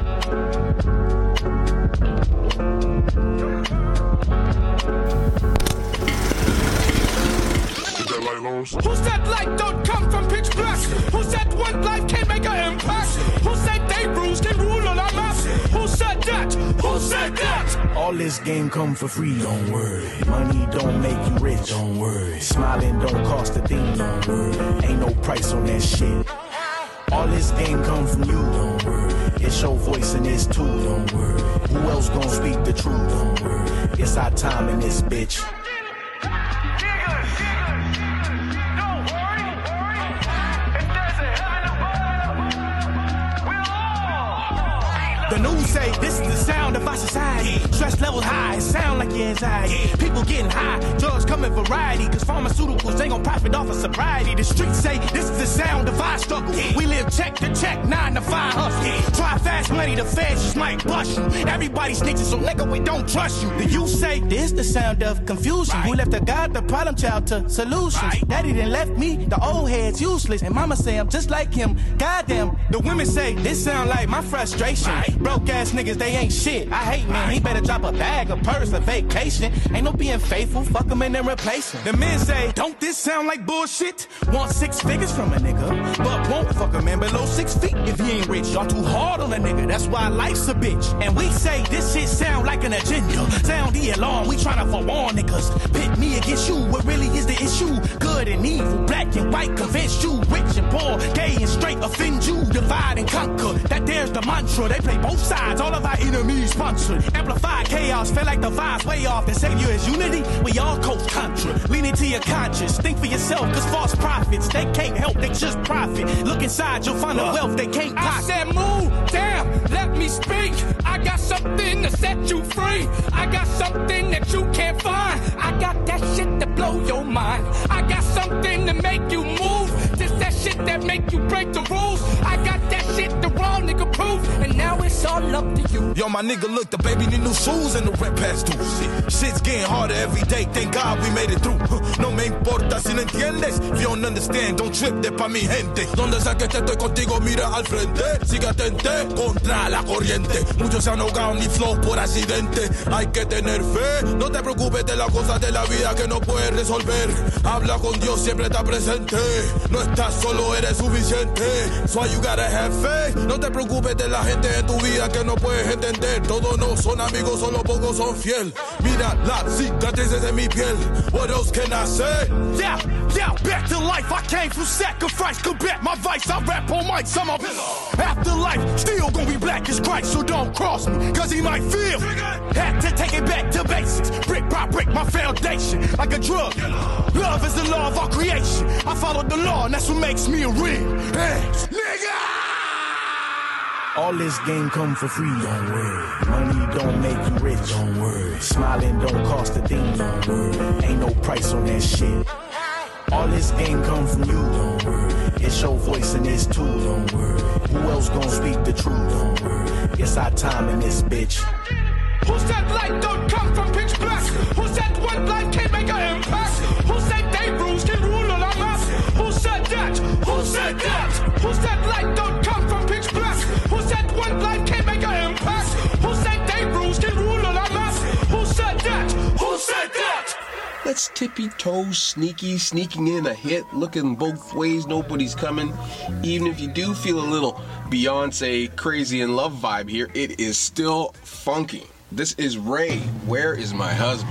Who said light don't come from pitch black? Who said one life can make an impact? Who said they rules can rule on our maps? Who said that? Who said that? All this game come for free, don't worry. Money don't make you rich, don't worry. Smiling don't cost a thing, don't worry. Ain't no price on that shit. All this game come from you, don't worry. It's your voice and it's too, don't worry. Who else gonna speak the truth, don't worry. It's our time in this bitch. The news say this is the sound of our society. Stress levels high, sound like your anxiety. People getting high, drugs come in variety. Cause pharmaceuticals ain't gon' profit off of sobriety. The streets say this is the sound of our struggle. We live check to check, nine to five hustle. Try fast money, the feds just might bust you. Everybody snitching, so nigga, we don't trust you. The youth say this the sound of confusion. Who left the God, the problem child to solutions. Daddy done left me, the old head's useless. And mama say I'm just like him, goddamn. The women say this sound like my frustration. Broke ass niggas, they ain't shit. I hate men, he better drop a bag, a purse, a vacation. Ain't no being faithful, fuck him and then replace him. The men say, don't this sound like bullshit? Want six figures from a nigga, but won't fuck a man below six feet if he ain't rich. Y'all too hard on a nigga, that's why life's a bitch. And we say this shit sound like an agenda. Sound the alarm, we tryna forewarn niggas. Pit me against you, what really is the issue? Good and evil, black and white, convince you. Rich and poor, gay and straight, offend you. Divide and conquer, that there's the mantra. They play both sides, all of our enemies sponsored. Amplified chaos, feel like the vibes way off. The savior is unity, we all coast contra. Lean into your conscience, think for yourself, cause false prophets, they can't help, they just profit. Look inside, you'll find the wealth they can't pocket. I said move, damn, let me speak. I got something to set you free. I got something that you can't find. I got that shit to blow your mind. I got something to make you move. This that shit that make you break the rules. I got that shit the wrong nigga proof. And now it's all up to you. Yo, my nigga, look, the baby need new shoes and the rent past due. Shit. Shit's getting harder every day, thank God we made it through. No me importa si no entiendes. If you don't understand, don't trip de pa mi gente. Donde sea que esté, estoy contigo, mira al frente. Sigue atente contra la corriente. Muchos se han ahogado ni flow por accidente. Hay que tener fe, no te preocupes de las cosas de la vida que no puedes resolver. Habla con Dios, siempre está presente. No estás solo, eres suficiente. So you gotta have faith. No te preocupes de la gente de tu vida que no puedes entender. Todos no son amigos, solo pocos son fiel. Mira las cicatrices de mi piel. What else can I say? Yeah, yeah, back to life. I came from sacrifice. Combat my vice. I rap on mics. I'm a afterlife. Still gonna be black as Christ. So don't cross me, cause he might feel. Had to take it back to basics. Brick by brick, my foundation. Like a drug. Love is the law of our creation. I follow the law, and that's what makes me a real ass nigga. All this game come for free, don't worry. Money don't make you rich, don't worry. Smiling don't cost a thing, don't worry. Ain't no price on that shit. All this game come from you, don't worry. It's your voice and it's too, don't worry. Who else gonna speak the truth, don't worry. It's our time in this bitch. Who said light don't come from pitch black? Who said one life can make an impact? Who said they rules can rule on our maps? Who said that? Who said that? Who said light don't come from pitch black? Who said one life can make an impact? Who said they rules can rule on our maps? Who said that? Who said that? Let's tippy toes, sneaky, sneaking in a hit, looking both ways, nobody's coming. Even if you do feel a little Beyonce crazy in love vibe here, it is still funky. This is Ray, Where Is My Husband?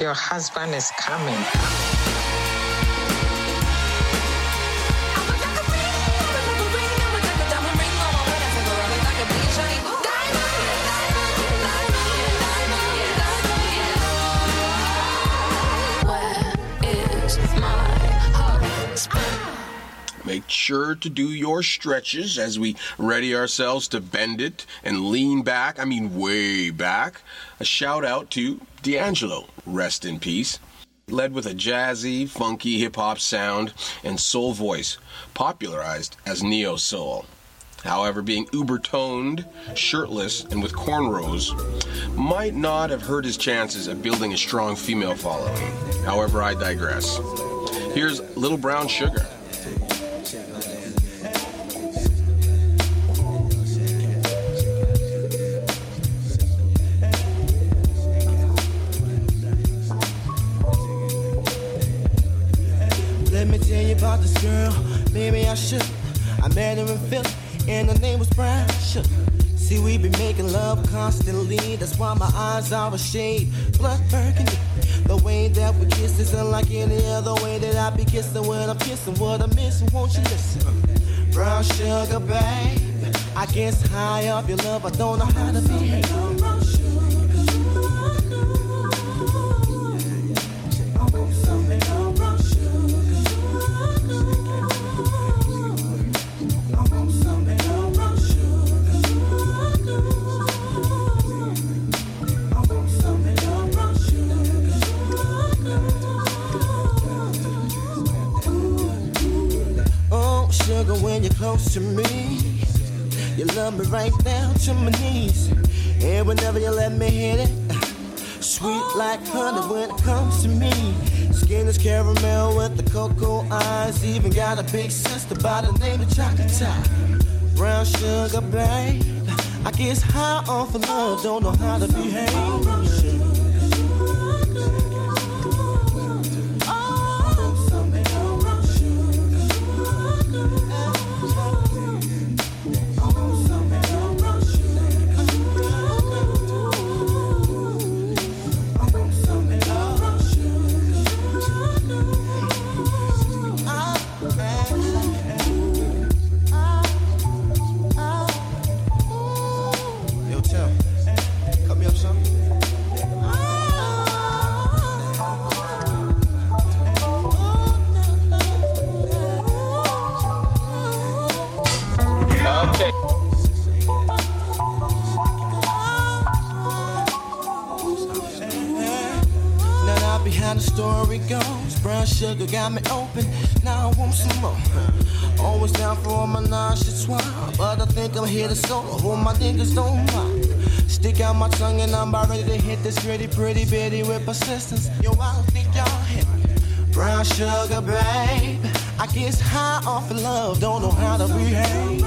your husband is coming. Make sure to do your stretches as we ready ourselves to bend it and lean back, I mean way back. A shout out to D'Angelo, rest in peace. Led with a jazzy, funky hip-hop sound and soul voice, popularized as neo-soul. However, being uber-toned, shirtless, and with cornrows might not have hurt his chances of building a strong female following. However, I digress. Here's Little Brown Sugar. Let me tell you about this girl, maybe I should. I met her in Philly, and her name was Brown Sugar. See, we be making love constantly, that's why my eyes are a shade blood burgundy. The way that we kiss is unlike any other way that I be kissing when I'm kissing. What I'm missing, won't you listen? Brown sugar, babe, I guess high off your love, I don't know how to behave. Sugar, when you're close to me, you love me right down to my knees. And whenever you let me hit it, sweet like honey when it comes to me. Skin is caramel with the cocoa eyes. Even got a big sister by the name of Chocolate Top. Brown sugar, babe, I guess high off of love, don't know how to behave. Sugar got me open, now I want some more. Always down for all my nonchalant, but I think I'm here to solo. Hold my niggas don't mind. Stick out my tongue and I'm about ready to hit this gritty, pretty bitty with persistence. Yo, I don't think y'all hit me. Brown sugar, babe, I guess high off of love, don't know how to behave.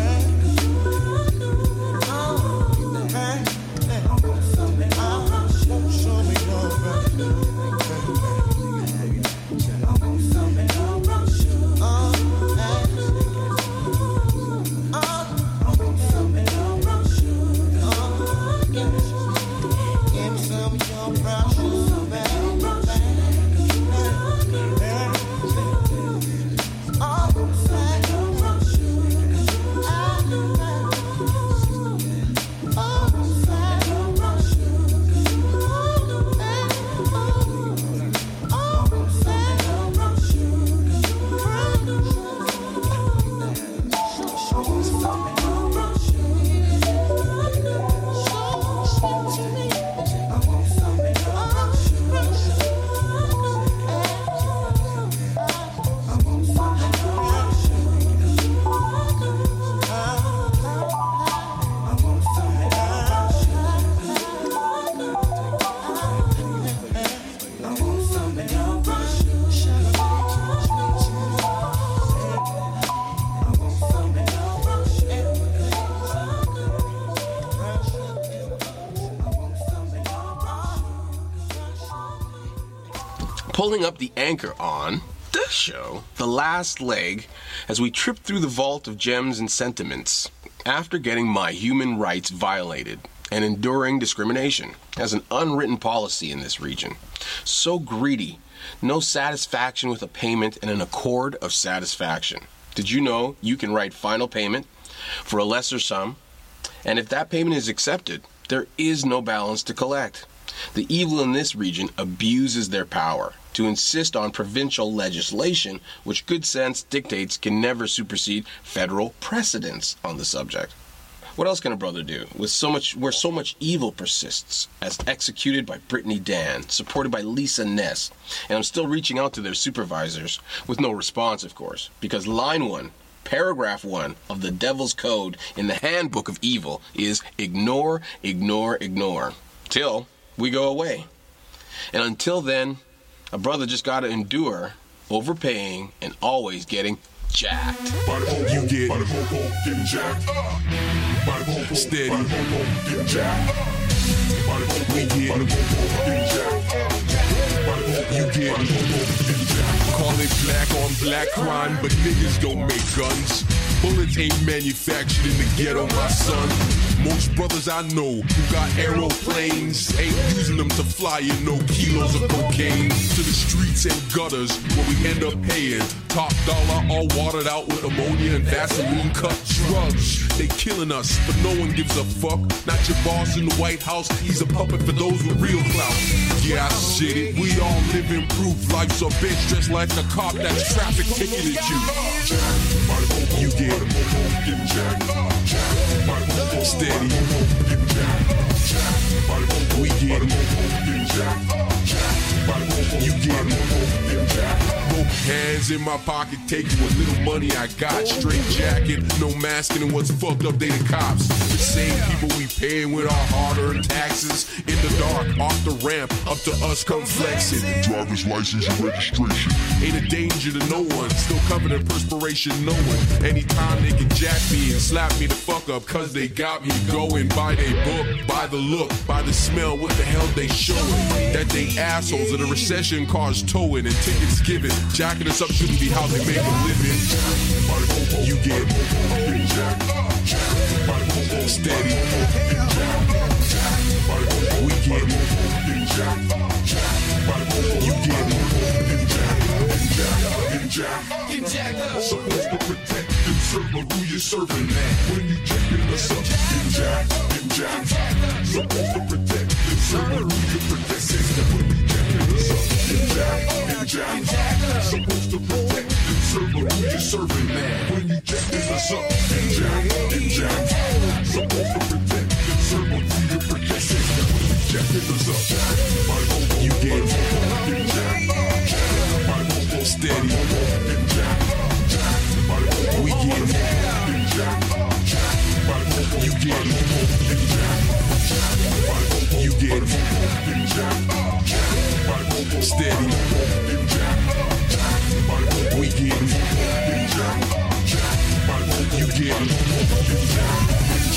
Pulling up the anchor on this show, the last leg, as we trip through the vault of gems and sentiments. After getting my human rights violated and enduring discrimination as an unwritten policy in this region. So greedy, no satisfaction with a payment and an accord of satisfaction. Did you know you can write final payment for a lesser sum? And if that payment is accepted, there is no balance to collect. The evil in this region abuses their power to insist on provincial legislation, which good sense dictates can never supersede federal precedents on the subject. What else can a brother do with so much where so much evil persists, as executed by Brittany Dan, supported by Lisa Ness? And I'm still reaching out to their supervisors with no response, of course, because line one, paragraph one of the Devil's Code in the Handbook of Evil is ignore, ignore, ignore, till we go away. And until then, a brother just got to endure overpaying and always getting jacked. You get getting jacked. Steady. Getting jacked. We get getting jacked. You get getting jacked. Call it black on black crime, but niggas don't make guns. Bullets ain't manufactured in the ghetto, my son. Most brothers I know who got aeroplanes ain't using them to fly in no kilos of cocaine to the streets and gutters where we end up paying top dollar, all watered out with ammonia and Vaseline cut drugs. They killing us, but no one gives a fuck. Not your boss in the White House, he's a puppet for those with real clout. Yeah, I shit it, we all live in proof. Life's a bitch dressed like a cop that's traffic ticketed you. You get getting jacked. Steady. We get getting jacked. You get getting jacked. Both hands in my pocket, taking what little money I got. Straight jacket, no masking, and what's fucked up, they the cops. The same people we paying with our hard-earned taxes. In the dark, off the ramp, up to us come flexing. Driver's license and registration. Ain't a danger to no one, still covered in perspiration, knowing anytime they can jack me and slap me the fuck up, cause they got me going. By they book, by the look, by the smell, what the hell they showing? That they assholes of the recession cars towing and tickets given. Jacking us up shouldn't be how they make a living. You get getting jacked. Steady. We get getting jacked. You get getting jacked. Getting jacked. Supposed to protect and serve who you're serving. When you jacking us up, getting jacked, getting jacked. Supposed to protect and serve who you're protecting. When you jacking us up, getting jacked, getting jacked. Supposed to protect and serve who you're serving. When you jacking us up, getting jacked, getting jacked. Supposed to protect and serve who you're protecting. When you jacking us up, you get getting jacked. Steady. We get getting jacked. You get getting jacked. You get getting jacked. Steady. We get getting jacked. You get getting jacked.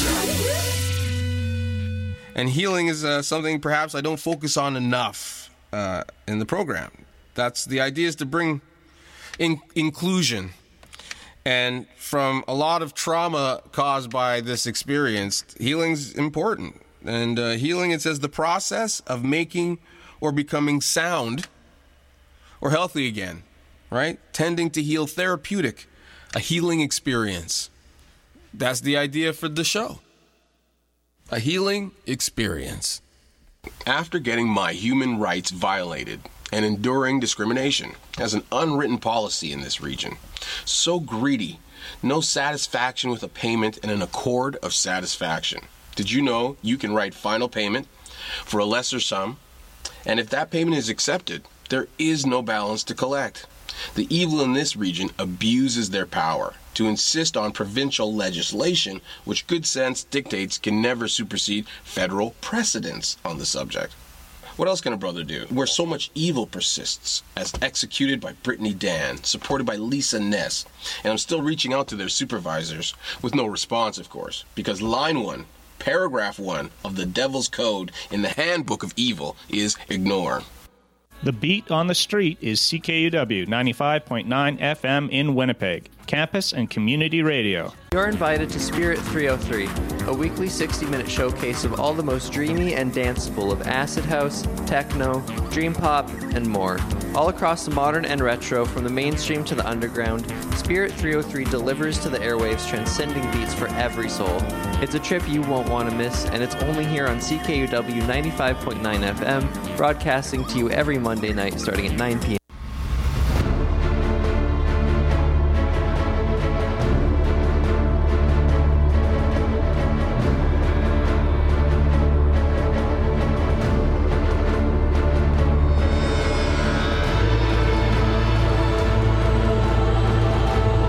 And healing is uh, something perhaps I don't focus on enough uh, in the program. That's the idea, is to bring in- inclusion. And from a lot of trauma caused by this experience, healing's important. And uh, healing, it says, the process of making or becoming sound or healthy again, right? Tending to heal, therapeutic, a healing experience. That's the idea for the show. A healing experience. After getting my human rights violated and enduring discrimination as an unwritten policy in this region, so greedy, no satisfaction with a payment and an accord of satisfaction. Did you know you can write final payment for a lesser sum? And if that payment is accepted, there is no balance to collect. The evil in this region abuses their power to insist on provincial legislation, which good sense dictates can never supersede federal precedents on the subject. What else can a brother do where so much evil persists, as executed by Brittany Dan, supported by Lisa Ness? And I'm still reaching out to their supervisors with no response, of course, because line one, paragraph one of the Devil's Code in the Handbook of Evil is ignore. The Beat on the Street is C K U W ninety-five point nine F M in Winnipeg. campus and community radio. You're invited to Spirit three oh three, a weekly sixty-minute showcase of all the most dreamy and danceable of acid house, techno, dream pop, and more. All across the modern and retro, from the mainstream to the underground, Spirit three oh three delivers to the airwaves transcending beats for every soul. It's a trip you won't want to miss, and it's only here on C K U W ninety-five point nine F M, broadcasting to you every Monday night starting at nine p.m.